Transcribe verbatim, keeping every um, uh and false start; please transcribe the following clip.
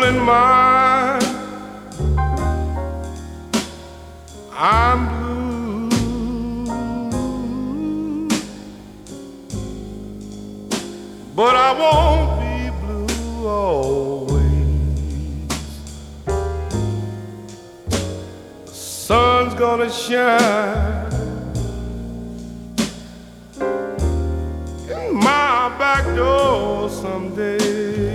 in mind, I'm blue, but I won't be blue always. The sun's gonna shine in my back door someday.